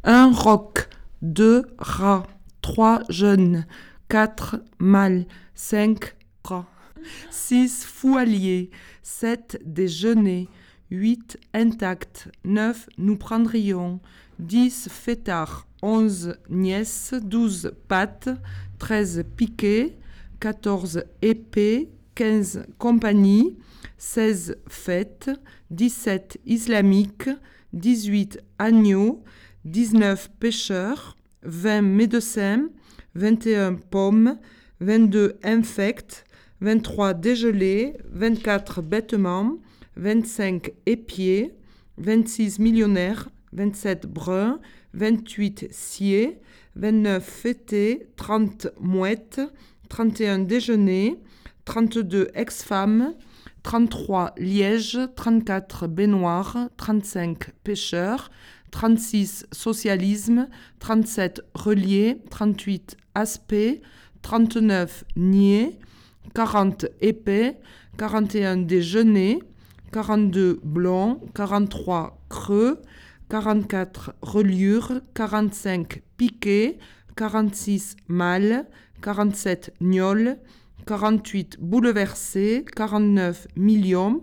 1 roc, 2 rats, 3 jeunes, 4 mâles, 5 rats, 6 foualiers, 7 déjeuners, 8 intacts, 9 nous prendrions, 10 fêtards, 11 nièces, 12 pattes, 13 piquets, 14 épées, 15 compagnies, 16 fêtes, 17 islamiques, 18 agneaux, 19 pêcheurs, 20 médecins, 21 pommes, 22 infects, 23 dégelés, 24 bêtements, 25 épiers, 26 millionnaires, 27 bruns, 28 sciés, 29 fêtés, 30 mouettes, 31 déjeuners, 32 ex-femmes, 33 lièges, 34 baignoires, 35 pêcheurs, 36 socialisme, 37 reliés, 38 aspects, 39 niais, 40 épais, 41 déjeuners, 42 blonds, 43 creux, 44 reliures, 45 piquets, 46 mâles, 47 gnolls, 48 bouleversés, 49 millions,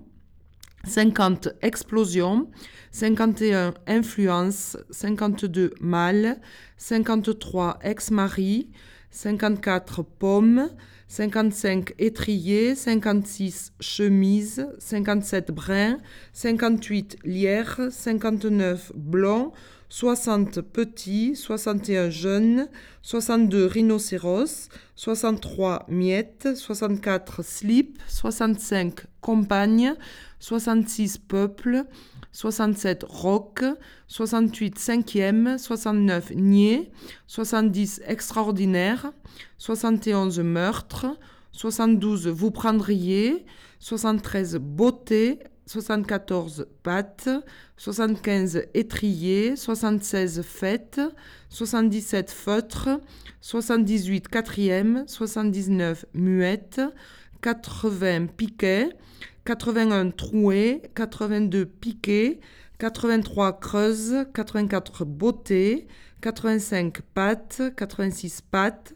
50 explosions, 51 influences, 52 mâles, 53 ex-maris, 54 pommes, 55 étriers, 56 chemises, 57 brins, 58 lierres, 59 blonds, 60 petits, 61 jeunes, 62 rhinocéros, 63 miettes, 64 slips, 65 compagnes, 66 peuples, 67 rocs, 68 cinquièmes, 69 niais, 70 extraordinaires, 71 meurtres, 72 vous prendriez, 73 beautés, 74 pattes, 75 étriers, 76 fêtes, 77 feutres, 78 quatrièmes, 79 muettes, 80 piquets, 81 trouées, 82 piquets, 83 creuses, 84 beautés, 85 pattes, 86 pattes,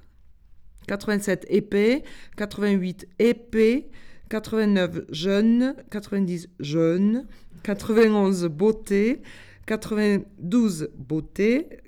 87 épées, 88 épées, 89 jeunes, 90 jeunes, 91 beautés, 92 beautés,